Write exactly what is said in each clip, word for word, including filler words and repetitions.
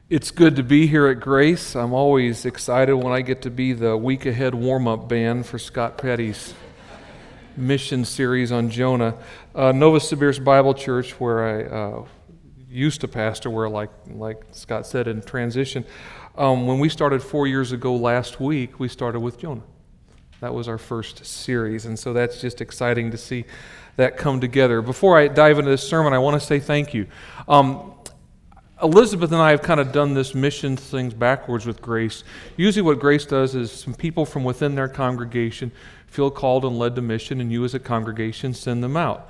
It's good to be here at Grace. I'm always excited when I get to be the week ahead warm-up band for Scott Petty's mission series on Jonah. Uh, Nova Sibirsk Bible Church, where I uh, used to pastor, where like like Scott said, in transition, um, when we started four years ago last week, we started with Jonah. That was our first series, and so that's just exciting to see that come together. Before I dive into this sermon, I want to say thank you. Um, Elizabeth and I have kind of done this mission things backwards with Grace. Usually what Grace does is some people from within their congregation feel called and led to mission, and you as a congregation send them out.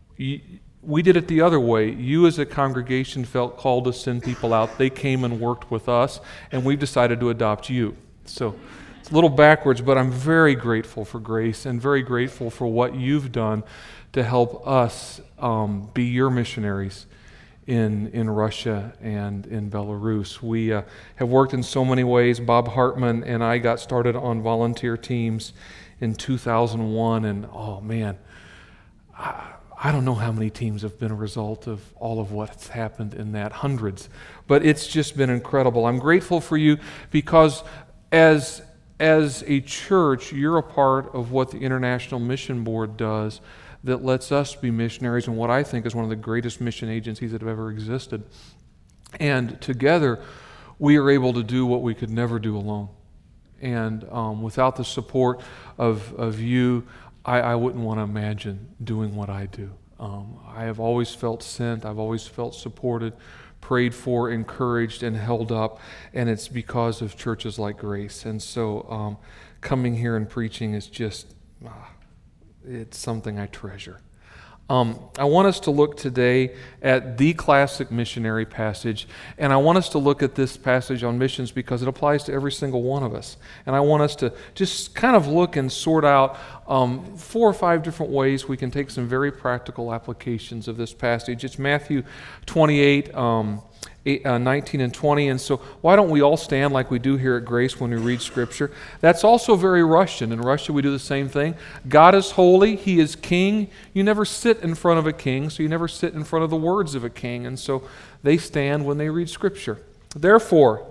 We did it the other way. You as a congregation felt called to send people out. They came and worked with us, and we've decided to adopt you. So it's a little backwards, but I'm very grateful for Grace and very grateful for what you've done to help us um, be your missionaries in in Russia and in Belarus. We uh, have worked in so many ways. Bob Hartman and I got started on volunteer teams in two thousand one, and oh man, I, I don't know how many teams have been a result of all of what's happened in that, hundreds. But it's just been incredible. I'm grateful for you because as as a church, you're a part of what the International Mission Board does that lets us be missionaries in what I think is one of the greatest mission agencies that have ever existed. And together, we are able to do what we could never do alone. And um, without the support of, of you, I, I wouldn't want to imagine doing what I do. Um, I have always felt sent, I've always felt supported, prayed for, encouraged, and held up, and it's because of churches like Grace. And so um, coming here and preaching is just... Ah, it's something I treasure. Um, I want us to look today at the classic missionary passage, and I want us to look at this passage on missions because it applies to every single one of us. And I want us to just kind of look and sort out um, four or five different ways we can take some very practical applications of this passage. It's Matthew twenty-eight, um, eight, uh, nineteen and twenty, and so why don't we all stand like we do here at Grace when we read Scripture? That's also very Russian. In Russia we do the same thing. God is holy, He is king. You never sit in front of a king, so you never sit in front of the words of a king, and so they stand when they read Scripture. Therefore,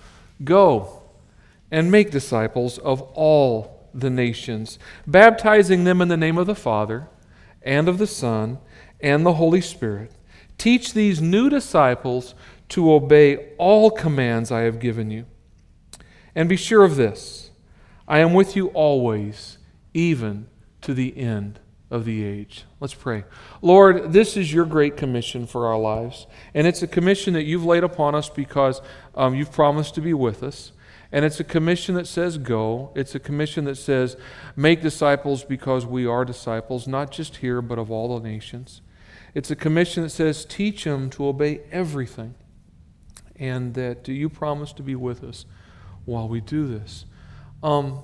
go and make disciples of all the nations, baptizing them in the name of the Father, and of the Son, and the Holy Spirit. Teach these new disciples to obey all commands I have given you. And be sure of this, I am with you always, even to the end of the age. Let's pray. Lord, this is your great commission for our lives, and it's a commission that you've laid upon us because um, you've promised to be with us. And it's a commission that says go. It's a commission that says make disciples because we are disciples, not just here, but of all the nations. It's a commission that says teach them to obey everything, and that you promise to be with us while we do this. Um,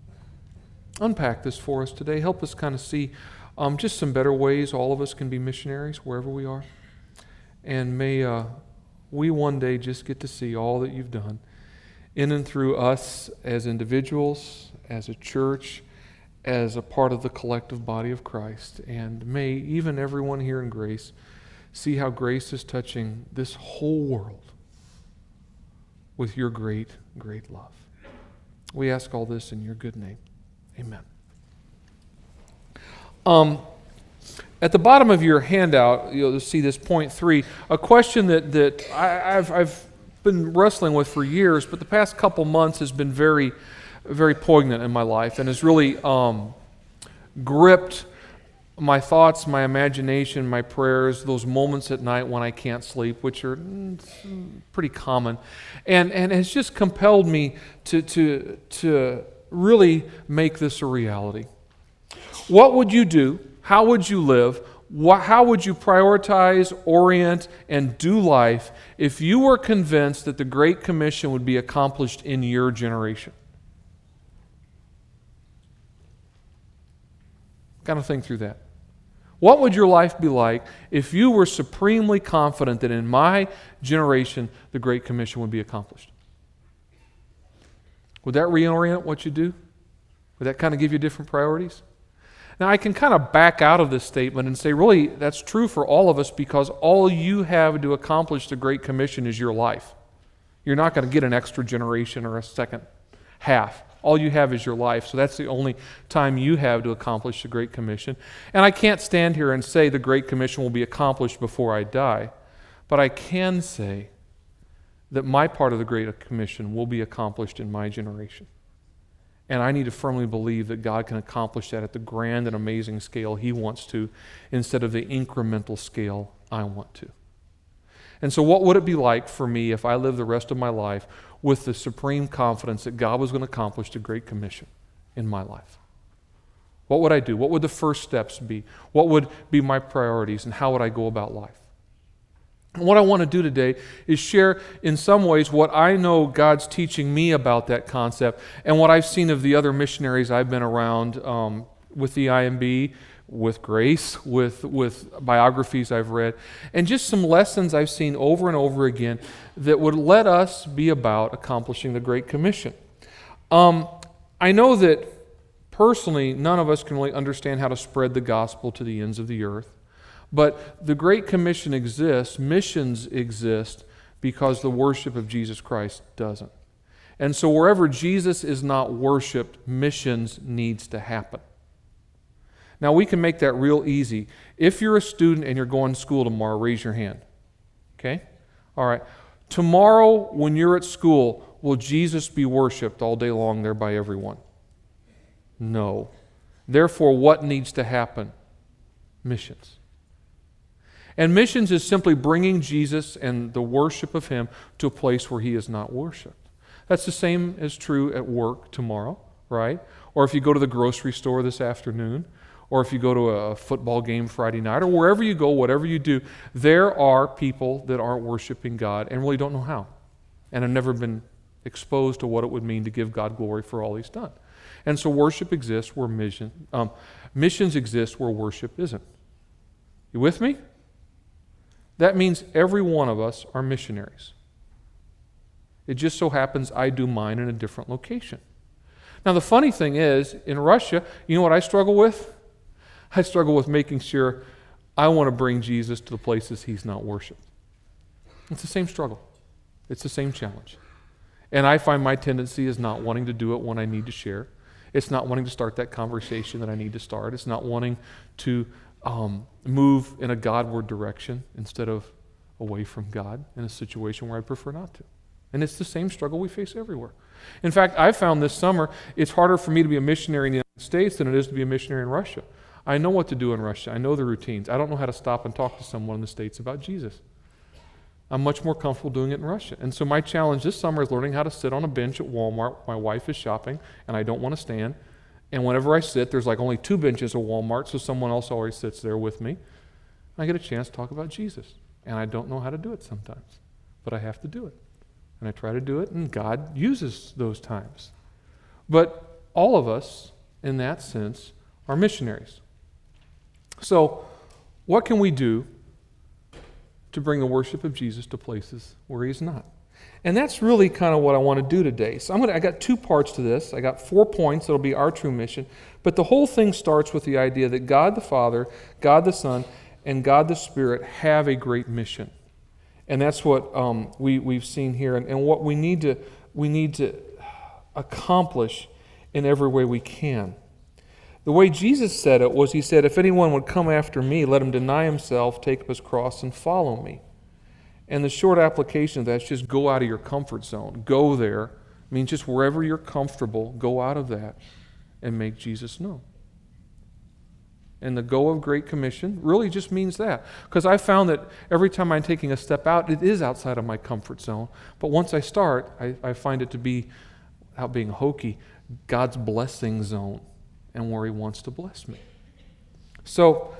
unpack this for us today. Help us kind of see um, just some better ways all of us can be missionaries wherever we are. And may uh, we one day just get to see all that you've done in and through us as individuals, as a church, as a part of the collective body of Christ. And may even everyone here in Grace see how Grace is touching this whole world with your great, great love. We ask all this in your good name. Amen. Um, at the bottom of your handout, you'll see this point three, a question that, that I, I've, I've been wrestling with for years, but the past couple months has been very, very poignant in my life and has really um, gripped my thoughts, my imagination, my prayers, those moments at night when I can't sleep, which are pretty common, and and has just compelled me to to to really make this a reality. What would you do? How would you live? What, how would you prioritize, orient, and do life if you were convinced that the Great Commission would be accomplished in your generation? Kind of think through that. What would your life be like if you were supremely confident that in my generation the Great Commission would be accomplished? Would that reorient what you do? Would that kind of give you different priorities? Now, I can kind of back out of this statement and say, really, that's true for all of us because all you have to accomplish the Great Commission is your life. You're not going to get an extra generation or a second half. All you have is your life, so that's the only time you have to accomplish the Great Commission. And I can't stand here and say the Great Commission will be accomplished before I die, but I can say that my part of the Great Commission will be accomplished in my generation. And I need to firmly believe that God can accomplish that at the grand and amazing scale He wants to, instead of the incremental scale I want to. And so what would it be like for me if I lived the rest of my life with the supreme confidence that God was going to accomplish the Great Commission in my life? What would I do? What would the first steps be? What would be my priorities, and how would I go about life? And what I want to do today is share in some ways what I know God's teaching me about that concept, and what I've seen of the other missionaries I've been around um, with the I M B, with Grace, with, with biographies I've read, and just some lessons I've seen over and over again that would let us be about accomplishing the Great Commission. Um, I know that personally none of us can really understand how to spread the gospel to the ends of the earth. But the Great Commission exists, missions exist, because the worship of Jesus Christ doesn't. And so wherever Jesus is not worshiped, missions needs to happen. Now we can make that real easy. If you're a student and you're going to school tomorrow, raise your hand. Okay? All right. Tomorrow when you're at school, will Jesus be worshiped all day long there by everyone? No. Therefore, what needs to happen? Missions. And missions is simply bringing Jesus and the worship of Him to a place where He is not worshiped. That's the same as true at work tomorrow, right? Or if you go to the grocery store this afternoon, or if you go to a football game Friday night, or wherever you go, whatever you do, there are people that aren't worshiping God and really don't know how, and have never been exposed to what it would mean to give God glory for all He's done. And so worship exists where mission, um, missions exist where worship isn't. You with me? That means every one of us are missionaries. It just so happens I do mine in a different location. Now the funny thing is, in Russia, you know what I struggle with? I struggle with making sure I want to bring Jesus to the places He's not worshipped. It's the same struggle. It's the same challenge. And I find my tendency is not wanting to do it when I need to share. It's not wanting to start that conversation that I need to start. It's not wanting to um, move in a Godward direction instead of away from God in a situation where I prefer not to. And it's the same struggle we face everywhere. In fact, I found this summer it's harder for me to be a missionary in the United States than it is to be a missionary in Russia. I know what to do in Russia. I know the routines. I don't know how to stop and talk to someone in the States about Jesus. I'm much more comfortable doing it in Russia. And so my challenge this summer is learning how to sit on a bench at Walmart. My wife is shopping, and I don't want to stand. And whenever I sit, there's like only two benches at Walmart, so someone else always sits there with me. I get a chance to talk about Jesus. And I don't know how to do it sometimes, but I have to do it. And I try to do it, and God uses those times. But all of us, in that sense, are missionaries. So, what can we do to bring the worship of Jesus to places where He's not? And that's really kind of what I want to do today. So I'm going to, I got two parts to this. I got four points that'll be our true mission. But the whole thing starts with the idea that God the Father, God the Son, and God the Spirit have a great mission. And that's what um, we, we've seen here. And, and what we need to we need to accomplish in every way we can. The way Jesus said it was, He said, if anyone would come after me, let him deny himself, take up his cross, and follow me. And the short application of that is just go out of your comfort zone. Go there. It means just wherever you're comfortable, go out of that and make Jesus known. And the go of Great Commission really just means that. Because I found that every time I'm taking a step out, it is outside of my comfort zone. But once I start, I, I find it to be, without being hokey, God's blessing zone and where He wants to bless me. So,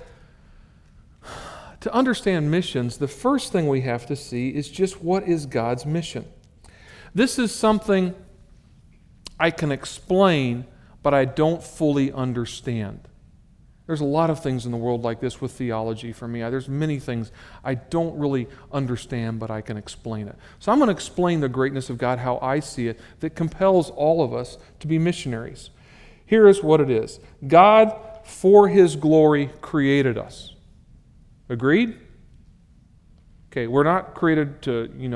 to understand missions, the first thing we have to see is just what is God's mission. This is something I can explain, but I don't fully understand. There's a lot of things in the world like this with theology for me. There's many things I don't really understand, but I can explain it. So I'm going to explain the greatness of God, how I see it, that compels all of us to be missionaries. Here is what it is. God, for His glory, created us. Agreed? Okay, we're not created to, you know,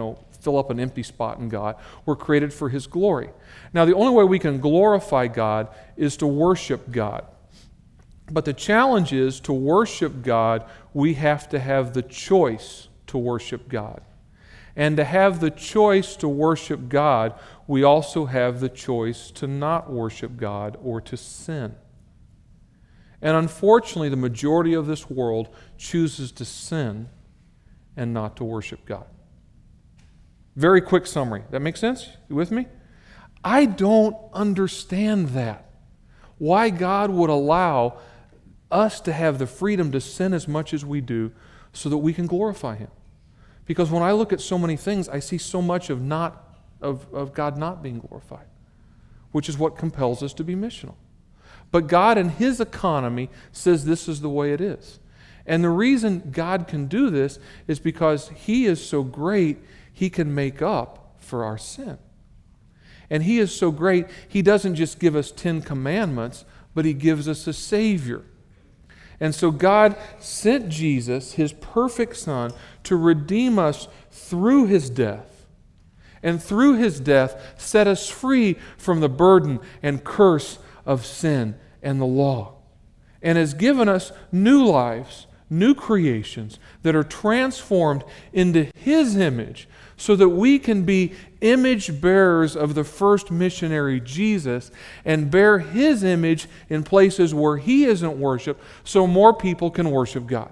fill up an empty spot in God. We're created for His glory. Now, the only way we can glorify God is to worship God. But the challenge is, to worship God, we have to have the choice to worship God. And to have the choice to worship God, we also have the choice to not worship God or to sin. And unfortunately, the majority of this world chooses to sin and not to worship God. Very quick summary. That make sense? You with me? I don't understand that. Why God would allow us to have the freedom to sin as much as we do so that we can glorify Him. Because when I look at so many things, I see so much of not of, of God not being glorified, which is what compels us to be missional. But God in His economy says this is the way it is. And the reason God can do this is because He is so great, He can make up for our sin. And He is so great, He doesn't just give us Ten Commandments, but He gives us a Savior. And so God sent Jesus, His perfect Son, to redeem us through His death. And through His death, set us free from the burden and curse of sin and the law. And has given us new lives, new creations that are transformed into His image so that we can be image bearers of the first missionary, Jesus, and bear His image in places where He isn't worshiped so more people can worship God.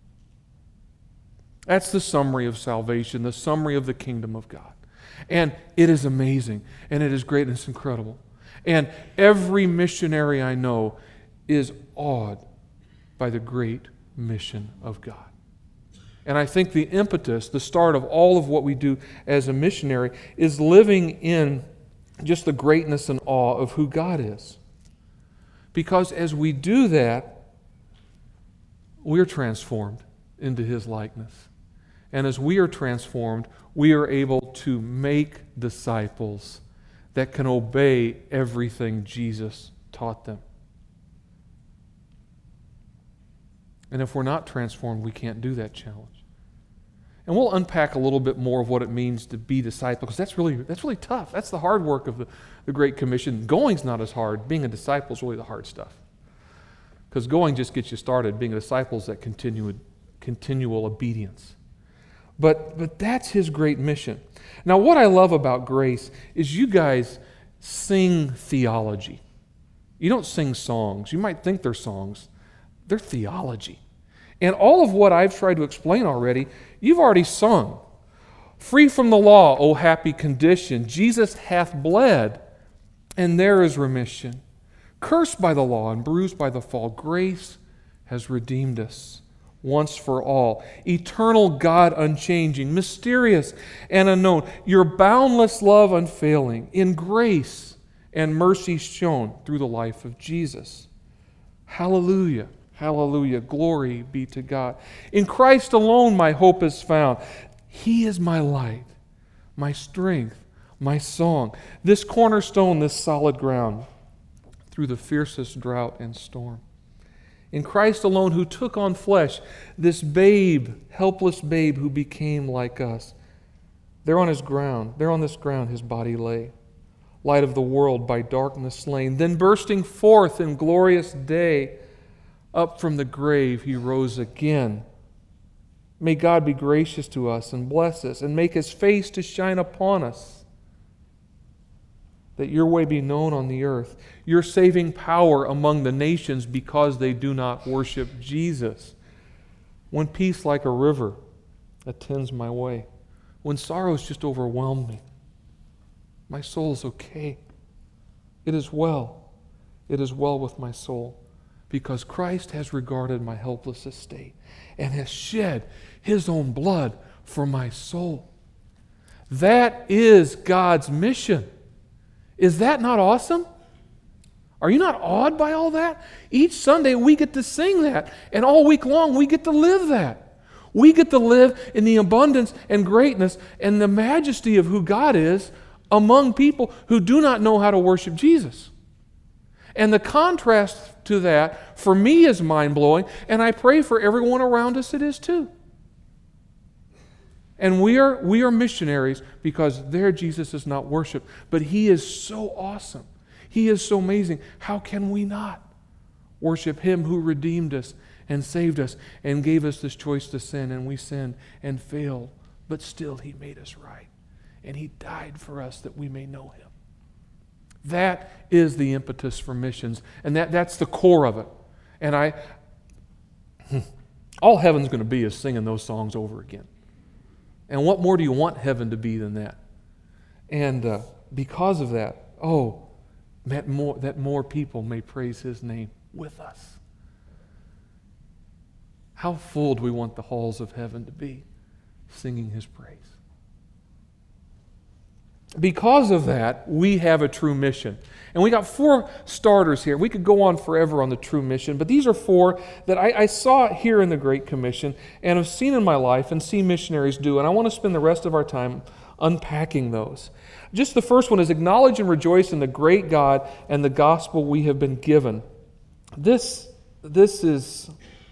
That's the summary of salvation, the summary of the kingdom of God. And it is amazing, and it is great, and it's incredible. And every missionary I know is awed by the great mission of God. And I think the impetus, the start of all of what we do as a missionary, is living in just the greatness and awe of who God is. Because as we do that, we're transformed into His likeness. And as we are transformed, we are able to make disciples that can obey everything Jesus taught them. And if we're not transformed, we can't do that challenge. And we'll unpack a little bit more of what it means to be disciple, because that's really that's really tough. That's the hard work of the, the Great Commission. Going's not as hard. Being a disciple is really the hard stuff. Because going just gets you started. Being a disciple is that continual, continual obedience. But, but that's His great mission. Now, what I love about Grace is you guys sing theology. You don't sing songs. You might think they're songs. They're theology. And all of what I've tried to explain already, you've already sung. Free from the law, O happy condition, Jesus hath bled, and there is remission. Cursed by the law and bruised by the fall, grace has redeemed us once for all. Eternal God unchanging, mysterious and unknown, your boundless love unfailing, in grace and mercy shown through the life of Jesus. Hallelujah. Hallelujah. Glory be to God. In Christ alone my hope is found. He is my light, my strength, my song. This cornerstone, this solid ground, through the fiercest drought and storm. In Christ alone, who took on flesh, this babe, helpless babe who became like us. There on His ground, there on this ground His body lay, light of the world by darkness slain. Then bursting forth in glorious day, up from the grave He rose again. May God be gracious to us and bless us and make His face to shine upon us, that your way be known on the earth, your saving power among the nations because they do not worship Jesus. When peace like a river attends my way, when sorrows just overwhelm me, my soul is okay. It is well. It is well with my soul, because Christ has regarded my helpless estate and has shed His own blood for my soul. That is God's mission. Is that not awesome? Are you not awed by all that? Each Sunday we get to sing that, and all week long we get to live that. We get to live in the abundance and greatness and the majesty of who God is among people who do not know how to worship Jesus. And the contrast to that, for me, is mind-blowing, and I pray for everyone around us it is too. And we are, we are missionaries because there Jesus is not worshiped. But He is so awesome. He is so amazing. How can we not worship Him who redeemed us and saved us and gave us this choice to sin, and we sinned and failed, but still He made us right. And He died for us that we may know Him. That is the impetus for missions, and that, that's the core of it. And I, all heaven's going to be is singing those songs over again. And what more do you want heaven to be than that? And uh, because of that, oh, that more, that more people may praise His name with us. How full do we want the halls of heaven to be, singing His praise? Because of that, we have a true mission. And we got four starters here. We could go on forever on the true mission, but these are four that I, I saw here in the Great Commission and have seen in my life and see missionaries do, and I want to spend the rest of our time unpacking those. Just the first one is acknowledge and rejoice in the great God and the gospel we have been given. This, this is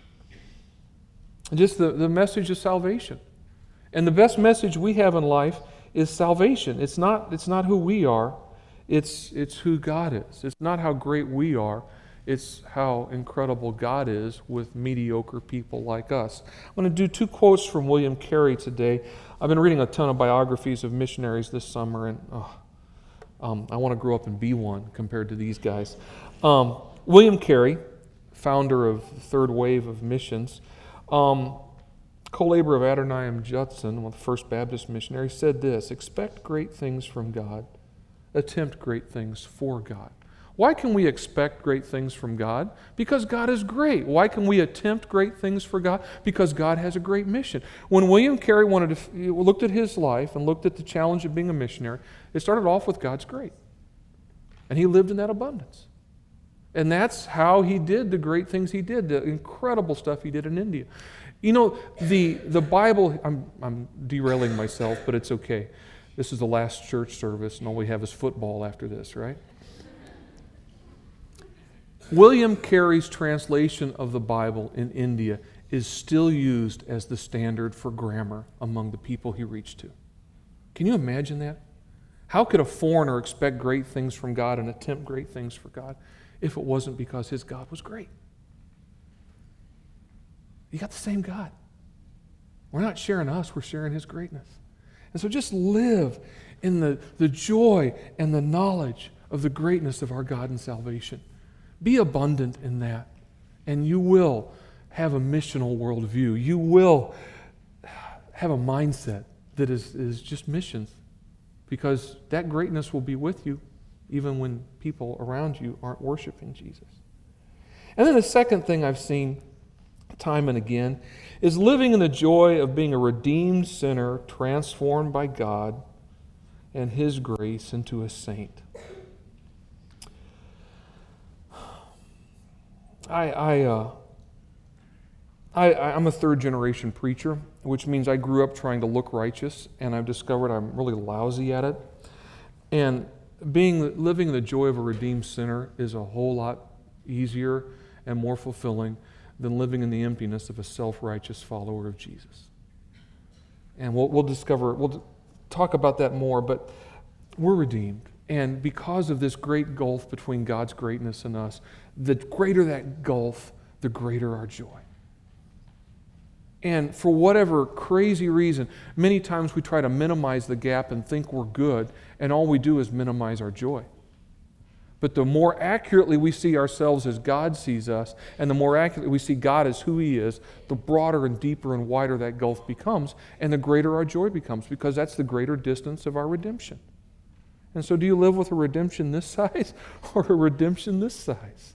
just the, the message of salvation. And the best message we have in life is salvation. It's not, it's not who we are. It's, it's who God is. It's not how great we are. It's how incredible God is with mediocre people like us. I'm going to do two quotes from William Carey today. I've been reading a ton of biographies of missionaries this summer, and oh, um, I want to grow up and be one compared to these guys. Um, William Carey, founder of the Third Wave of Missions, um, co-laborer of Adoniram Judson, one of the first Baptist missionaries, said this: expect great things from God. Attempt great things for God. Why can we expect great things from God? Because God is great. Why can we attempt great things for God? Because God has a great mission. When William Carey wanted to looked at his life and looked at the challenge of being a missionary, it started off with God's great. And he lived in that abundance. And that's how he did the great things he did, the incredible stuff he did in India. You know, the, the Bible, I'm, I'm derailing myself, but it's okay. This is the last church service, and all we have is football after this, right? William Carey's translation of the Bible in India is still used as the standard for grammar among the people he reached to. Can you imagine that? How could a foreigner expect great things from God and attempt great things for God if it wasn't because his God was great? You got the same God. We're not sharing us, we're sharing His greatness. And so just live in the, the joy and the knowledge of the greatness of our God and salvation. Be abundant in that, and you will have a missional worldview. You will have a mindset that is, is just missions, because that greatness will be with you even when people around you aren't worshiping Jesus. And then the second thing I've seen time and again is living in the joy of being a redeemed sinner transformed by God and His grace into a saint. I, I, uh, I, I'm a third generation preacher, which means I grew up trying to look righteous, and I've discovered I'm really lousy at it. And being living in the joy of a redeemed sinner is a whole lot easier and more fulfilling than living in the emptiness of a self-righteous follower of Jesus. And we'll, we'll discover, we'll talk about that more, but we're redeemed. And because of this great gulf between God's greatness and us, the greater that gulf, the greater our joy. And for whatever crazy reason, many times we try to minimize the gap and think we're good, and all we do is minimize our joy. But the more accurately we see ourselves as God sees us, and the more accurately we see God as who He is, the broader and deeper and wider that gulf becomes, and the greater our joy becomes, because that's the greater distance of our redemption. And so do you live with a redemption this size or a redemption this size?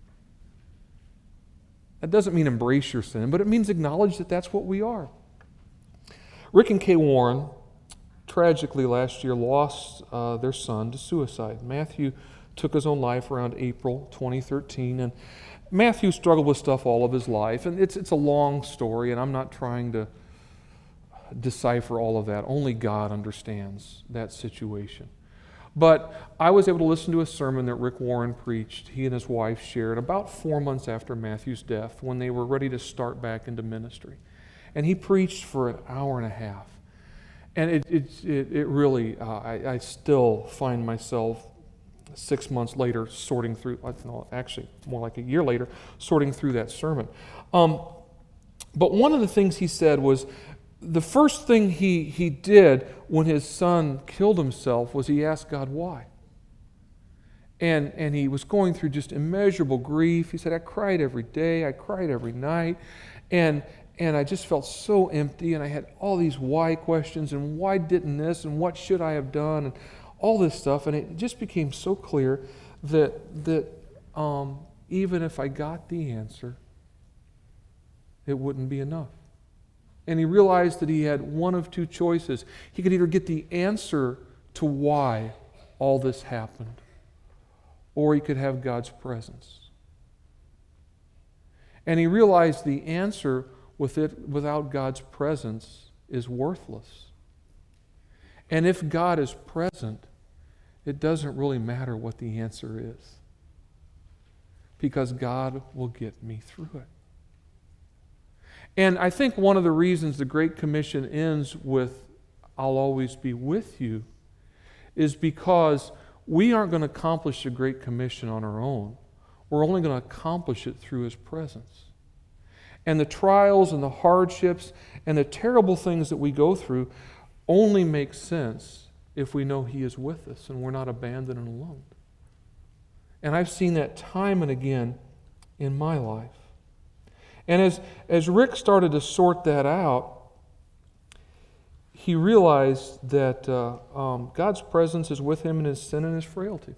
That doesn't mean embrace your sin, but it means acknowledge that that's what we are. Rick and Kay Warren, tragically last year, lost uh, their son to suicide. Matthew took his own life around April twenty thirteen, and Matthew struggled with stuff all of his life, and it's it's a long story, and I'm not trying to decipher all of that. Only God understands that situation. But I was able to listen to a sermon that Rick Warren preached, he and his wife shared, about four months after Matthew's death, when they were ready to start back into ministry. And he preached for an hour and a half. And it, it, it, it really, uh, I, I still find myself six months later sorting through, no, actually more like a year later, sorting through that sermon. Um, but one of the things he said was, the first thing he, he did when his son killed himself was he asked God why. And, and he was going through just immeasurable grief. He said, I cried every day, I cried every night, and, and I just felt so empty, and I had all these why questions, and why didn't this, and what should I have done, and all this stuff. And it just became so clear that, that um, even if I got the answer, it wouldn't be enough. And he realized that he had one of two choices. He could either get the answer to why all this happened, or he could have God's presence. And he realized the answer with it, without God's presence is worthless. And if God is present, it doesn't really matter what the answer is, because God will get me through it. And I think one of the reasons the Great Commission ends with, I'll always be with you, is because we aren't going to accomplish the Great Commission on our own. We're only going to accomplish it through His presence. And the trials and the hardships and the terrible things that we go through only make sense if we know He is with us and we're not abandoned and alone. And I've seen that time and again in my life. And as, as Rick started to sort that out, he realized that uh, um, God's presence is with him in his sin and his frailty,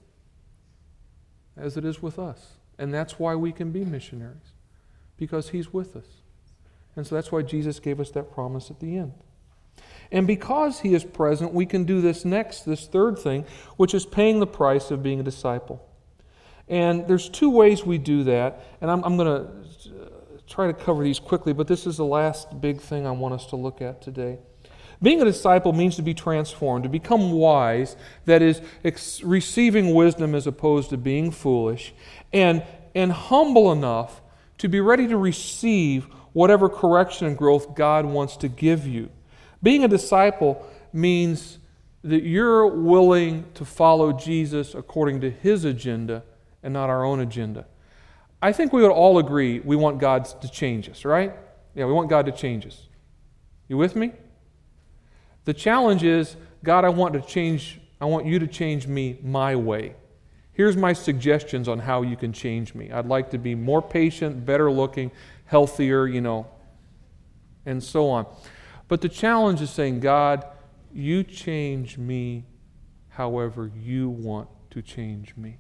as it is with us. And that's why we can be missionaries, because He's with us. And so that's why Jesus gave us that promise at the end. And because He is present, we can do this next, this third thing, which is paying the price of being a disciple. And there's two ways we do that, and I'm, I'm going to try to cover these quickly, but this is the last big thing I want us to look at today. Being a disciple means to be transformed, to become wise, that is, ex- receiving wisdom as opposed to being foolish, and, and humble enough to be ready to receive whatever correction and growth God wants to give you. Being a disciple means that you're willing to follow Jesus according to His agenda and not our own agenda. I think we would all agree we want God to change us, right? Yeah, we want God to change us. You with me? The challenge is, God, I want to change, I want you to change me my way. Here's my suggestions on how you can change me. I'd like to be more patient, better looking, healthier, you know, and so on. But the challenge is saying, God, you change me however you want to change me.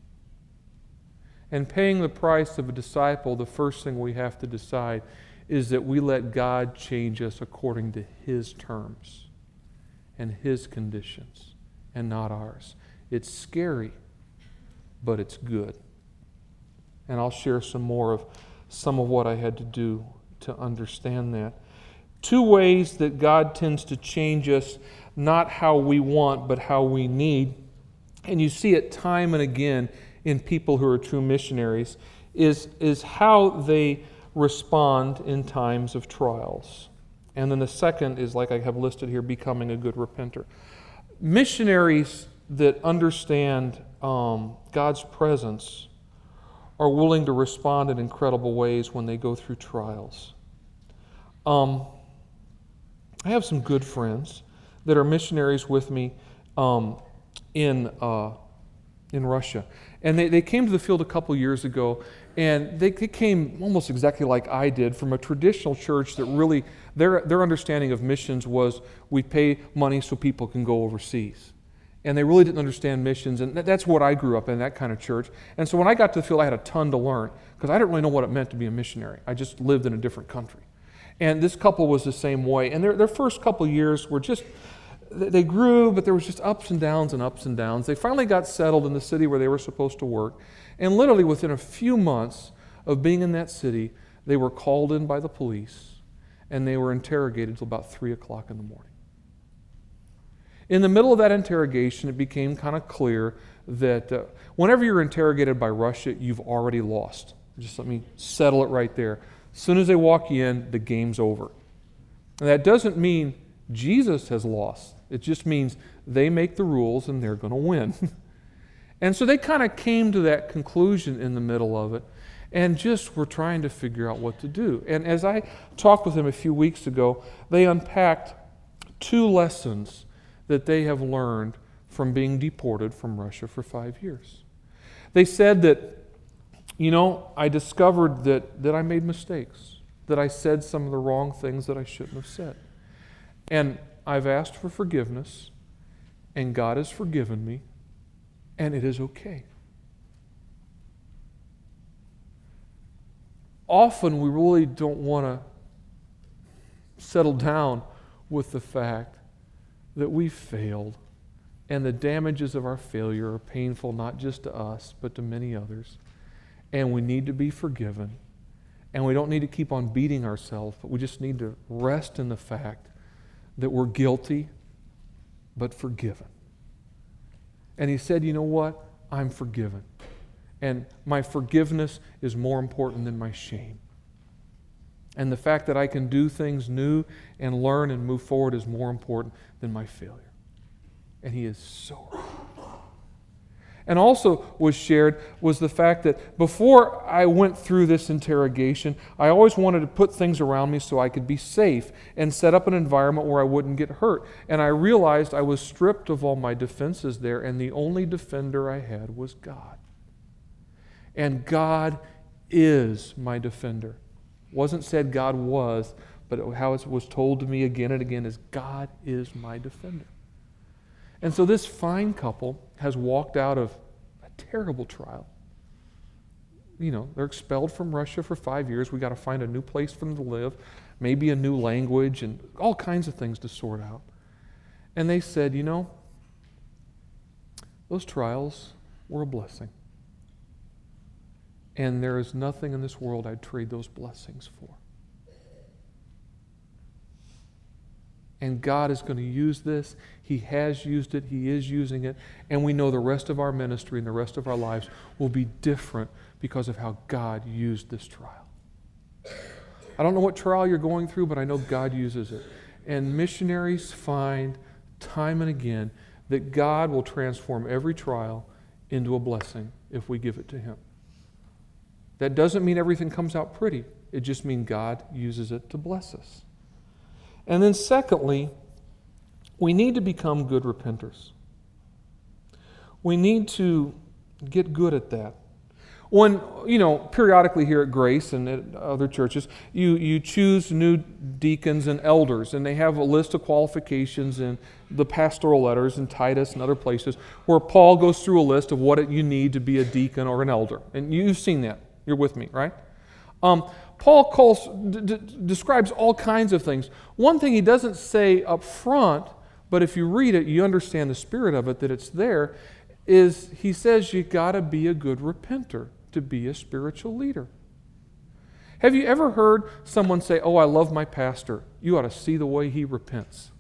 And paying the price of a disciple, the first thing we have to decide is that we let God change us according to His terms and His conditions and not ours. It's scary, but it's good. And I'll share some more of some of what I had to do to understand that. Two ways that God tends to change us, not how we want, but how we need. And you see it time and again in people who are true missionaries, is, is how they respond in times of trials. And then the second is, like I have listed here, becoming a good repenter. Missionaries that understand um, God's presence are willing to respond in incredible ways when they go through trials. Um, I have some good friends that are missionaries with me um, in uh, in Russia. And they, they came to the field a couple years ago, and they, they came almost exactly like I did from a traditional church that really, their, their understanding of missions was we pay money so people can go overseas. And they really didn't understand missions, and that's what I grew up in, that kind of church. And so when I got to the field, I had a ton to learn, because I didn't really know what it meant to be a missionary. I just lived in a different country. And this couple was the same way. And their, their first couple years were just, they grew, but there was just ups and downs and ups and downs. They finally got settled in the city where they were supposed to work. And literally within a few months of being in that city, they were called in by the police, and they were interrogated until about three o'clock in the morning. In the middle of that interrogation, it became kind of clear that uh, whenever you're interrogated by Russia, you've already lost. Just let me settle it right there. As soon as they walk you in, the game's over. And that doesn't mean Jesus has lost. It just means they make the rules and they're going to win. And so they kind of came to that conclusion in the middle of it and just were trying to figure out what to do. And as I talked with them a few weeks ago, they unpacked two lessons that they have learned from being deported from Russia for five years. They said that, you know, I discovered that, that I made mistakes, that I said some of the wrong things that I shouldn't have said. And I've asked for forgiveness, and God has forgiven me, and it is okay. Often we really don't want to settle down with the fact that we failed, and the damages of our failure are painful not just to us, but to many others. And we need to be forgiven. And we don't need to keep on beating ourselves, but we just need to rest in the fact that we're guilty, but forgiven. And he said, you know what? I'm forgiven. And my forgiveness is more important than my shame. And the fact that I can do things new and learn and move forward is more important than my failure. And he is so right. And also was shared was the fact that before I went through this interrogation, I always wanted to put things around me so I could be safe and set up an environment where I wouldn't get hurt. And I realized I was stripped of all my defenses there, and the only defender I had was God. And God is my defender. It wasn't said God was, but how it was told to me again and again is God is my defender. And so this fine couple has walked out of a terrible trial. You know, they're expelled from Russia for five years. We got to find a new place for them to live, maybe a new language, and all kinds of things to sort out. And they said, you know, those trials were a blessing. And there is nothing in this world I'd trade those blessings for. And God is going to use this. He has used it. He is using it. And we know the rest of our ministry and the rest of our lives will be different because of how God used this trial. I don't know what trial you're going through, but I know God uses it. And missionaries find time and again that God will transform every trial into a blessing if we give it to Him. That doesn't mean everything comes out pretty. It just means God uses it to bless us. And then secondly, we need to become good repenters. We need to get good at that. When, you know, periodically here at Grace and at other churches, you, you choose new deacons and elders, and they have a list of qualifications in the pastoral letters in Titus and other places where Paul goes through a list of what you need to be a deacon or an elder. And you've seen that. You're with me, right? Um, Paul calls, d- d- describes all kinds of things. One thing he doesn't say up front, but if you read it, you understand the spirit of it, that it's there, is he says you got to be a good repenter to be a spiritual leader. Have you ever heard someone say, oh, I love my pastor. You ought to see the way he repents.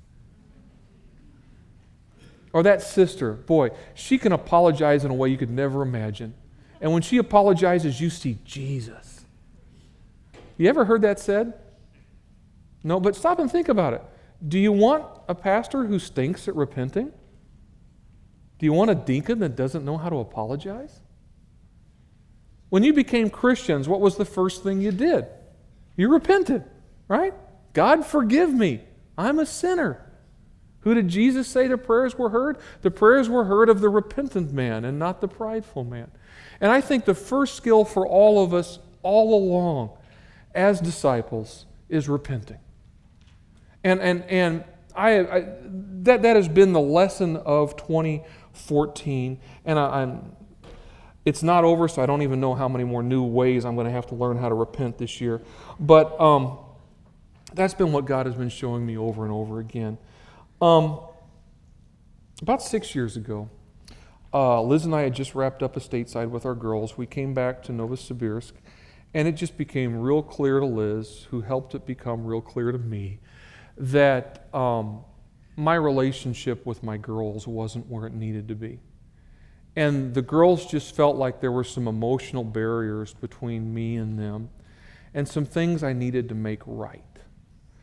Or that sister, boy, she can apologize in a way you could never imagine. And when she apologizes, you see Jesus. You ever heard that said? No, but stop and think about it. Do you want a pastor who stinks at repenting? Do you want a deacon that doesn't know how to apologize? When you became Christians, what was the first thing you did? You repented, right? God, forgive me. I'm a sinner. Who did Jesus say the prayers were heard? The prayers were heard of the repentant man and not the prideful man. And I think the first skill for all of us all along as disciples is repenting. And and and I, I that that has been the lesson of twenty fourteen, and I, I'm it's not over, so I don't even know how many more new ways I'm going to have to learn how to repent this year. But um, that's been what God has been showing me over and over again. Um, about six years ago, uh, Liz and I had just wrapped up a stateside with our girls. We came back to Novosibirsk, and it just became real clear to Liz, who helped it become real clear to me, that um, my relationship with my girls wasn't where it needed to be. And the girls just felt like there were some emotional barriers between me and them, and some things I needed to make right.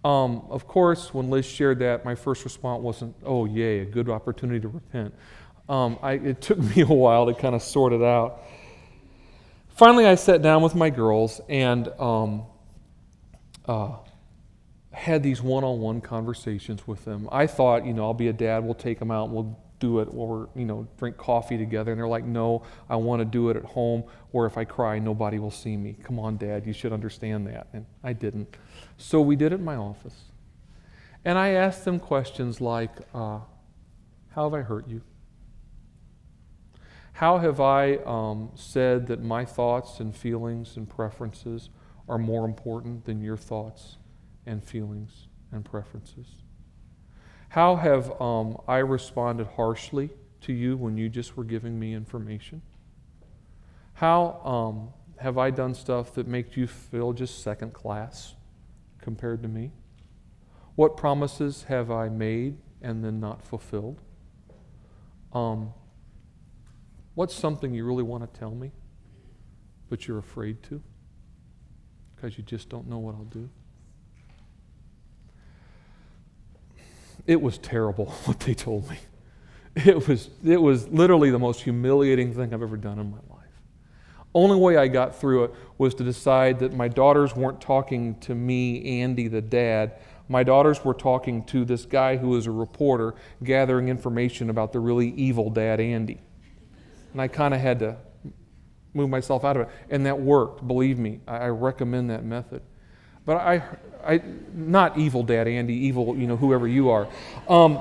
Um, of course, when Liz shared that, my first response wasn't, oh, yay, a good opportunity to repent. Um, I, it took me a while to kind of sort it out. Finally, I sat down with my girls and um, uh, had these one-on-one conversations with them. I thought, you know, I'll be a dad, we'll take them out, and we'll do it while we're, you know, drink coffee together. And they're like, no, I want to do it at home, or if I cry, nobody will see me. Come on, Dad, you should understand that. And I didn't. So we did it in my office. And I asked them questions like, uh, how have I hurt you? How have I um, said that my thoughts and feelings and preferences are more important than your thoughts and feelings and preferences? How have um, I responded harshly to you when you just were giving me information? How um, have I done stuff that makes you feel just second class compared to me? What promises have I made and then not fulfilled? Um, what's something you really want to tell me, but you're afraid to because you just don't know what I'll do? It was terrible what they told me. It was, it was literally the most humiliating thing I've ever done in my life. Only way I got through it was to decide that my daughters weren't talking to me, Andy the dad. My daughters were talking to this guy who was a reporter gathering information about the really evil dad, Andy. And I kind of had to move myself out of it. And that worked, believe me. I, I recommend that method. But I, I, not evil dad, Andy, evil, you know, whoever you are. Um,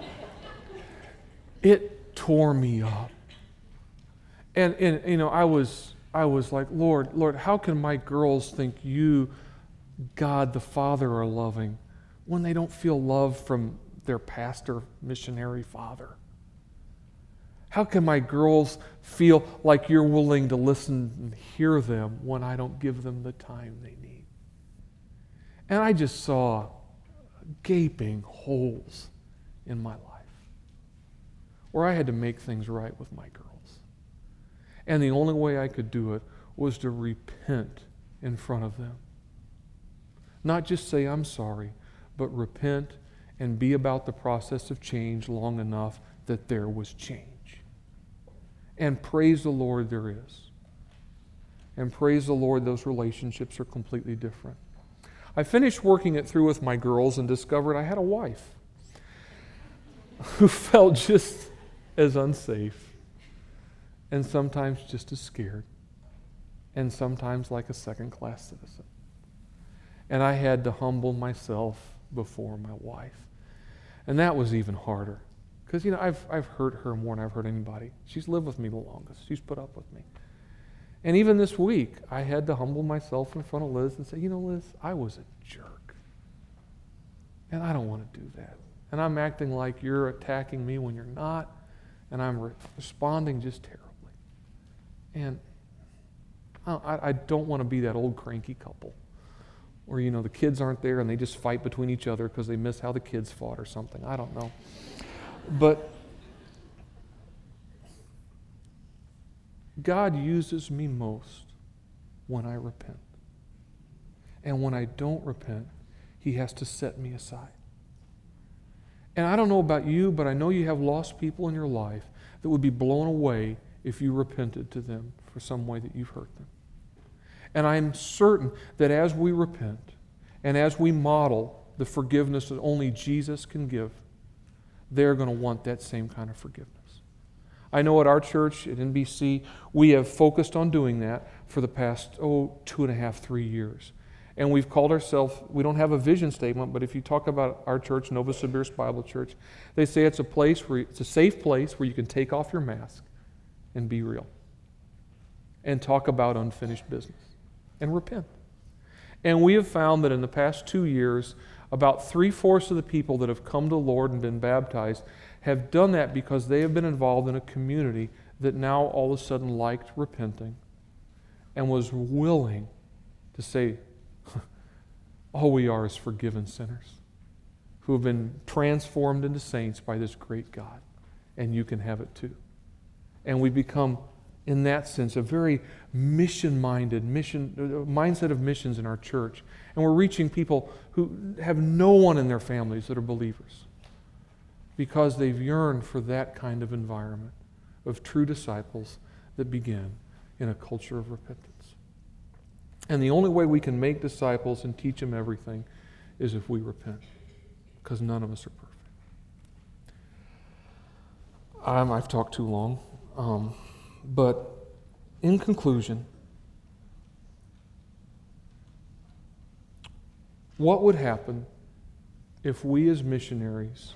it tore me up. And, and, you know, I was, I was like, Lord, Lord, how can my girls think you, God the Father, are loving when they don't feel love from their pastor, missionary father? How can my girls feel like you're willing to listen and hear them when I don't give them the time they need? And I just saw gaping holes in my life where I had to make things right with my girls. And the only way I could do it was to repent in front of them. Not just say, I'm sorry, but repent and be about the process of change long enough that there was change. And praise the Lord, there is. And praise the Lord, those relationships are completely different. I finished working it through with my girls and discovered I had a wife who felt just as unsafe and sometimes just as scared and sometimes like a second-class citizen. And I had to humble myself before my wife. And that was even harder. Because, you know, I've, I've hurt her more than I've hurt anybody. She's lived with me the longest. She's put up with me. And even this week, I had to humble myself in front of Liz and say, you know, Liz, I was a jerk. And I don't want to do that. And I'm acting like you're attacking me when you're not. And I'm re- responding just terribly. And I, I don't want to be that old cranky couple where, you know, the kids aren't there and they just fight between each other because they miss how the kids fought or something. I don't know. But God uses me most when I repent. And when I don't repent, He has to set me aside. And I don't know about you, but I know you have lost people in your life that would be blown away if you repented to them for some way that you've hurt them. And I'm certain that as we repent and as we model the forgiveness that only Jesus can give, they're going to want that same kind of forgiveness. I know at our church, at N B C, we have focused on doing that for the past, oh, two and a half, three years. And we've called ourselves, we don't have a vision statement, but if you talk about our church, Novosibirsk Bible Church, they say it's a place where, it's a safe place where you can take off your mask and be real. And talk about unfinished business. And repent. And we have found that in the past two years, about three-fourths of the people that have come to the Lord and been baptized have done that because they have been involved in a community that now all of a sudden liked repenting and was willing to say, all we are is forgiven sinners who have been transformed into saints by this great God, and you can have it too. And we become in that sense, a very mission-minded, mission uh, mindset of missions in our church. And we're reaching people who have no one in their families that are believers because they've yearned for that kind of environment of true disciples that begin in a culture of repentance. And the only way we can make disciples and teach them everything is if we repent, because none of us are perfect. Um, I've talked too long, um, but in conclusion, what would happen if we as missionaries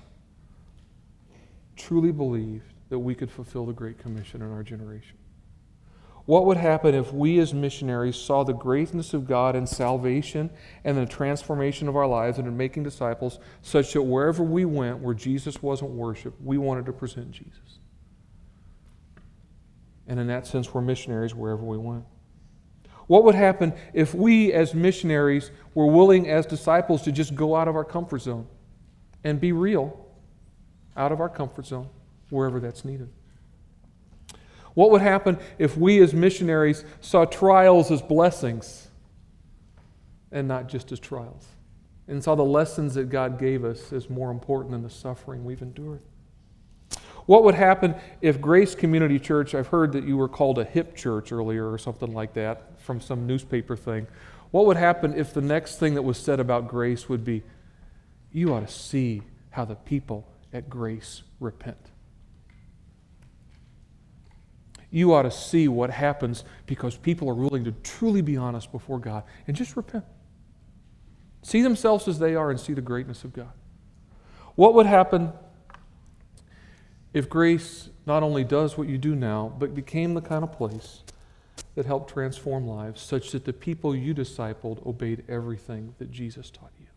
truly believed that we could fulfill the Great Commission in our generation? What would happen if we as missionaries saw the greatness of God in salvation and the transformation of our lives and in making disciples such that wherever we went where Jesus wasn't worshiped, we wanted to present Jesus? And in that sense, we're missionaries wherever we went. What would happen if we as missionaries were willing as disciples to just go out of our comfort zone and be real out of our comfort zone wherever that's needed? What would happen if we as missionaries saw trials as blessings and not just as trials, and saw the lessons that God gave us as more important than the suffering we've endured? What would happen if Grace Community Church, I've heard that you were called a hip church earlier or something like that from some newspaper thing. What would happen if the next thing that was said about Grace would be, you ought to see how the people at Grace repent. You ought to see what happens because people are willing to truly be honest before God and just repent. See themselves as they are and see the greatness of God. What would happen if Grace not only does what you do now, but became the kind of place that helped transform lives such that the people you discipled obeyed everything that Jesus taught you?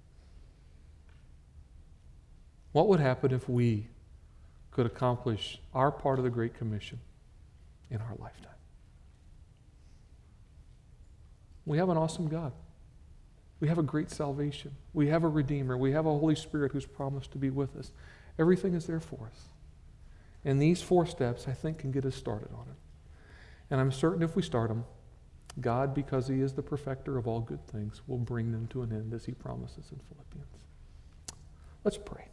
What would happen if we could accomplish our part of the Great Commission in our lifetime? We have an awesome God. We have a great salvation. We have a Redeemer. We have a Holy Spirit who's promised to be with us. Everything is there for us. And these four steps, I think, can get us started on it. And I'm certain if we start them, God, because He is the perfecter of all good things, will bring them to an end as He promises in Philippians. Let's pray.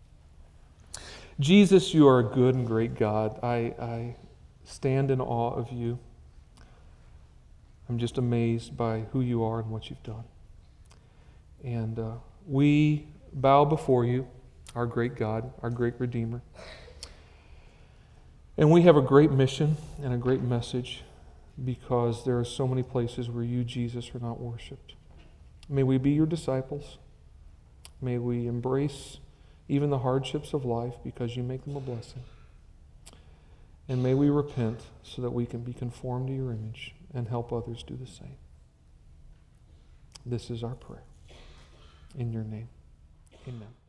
Jesus, you are a good and great God. I, I stand in awe of you. I'm just amazed by who you are and what you've done. And uh, we bow before you, our great God, our great Redeemer. And we have a great mission and a great message because there are so many places where you, Jesus, are not worshipped. May we be your disciples. May we embrace even the hardships of life because you make them a blessing. And may we repent so that we can be conformed to your image and help others do the same. This is our prayer. In your name, amen.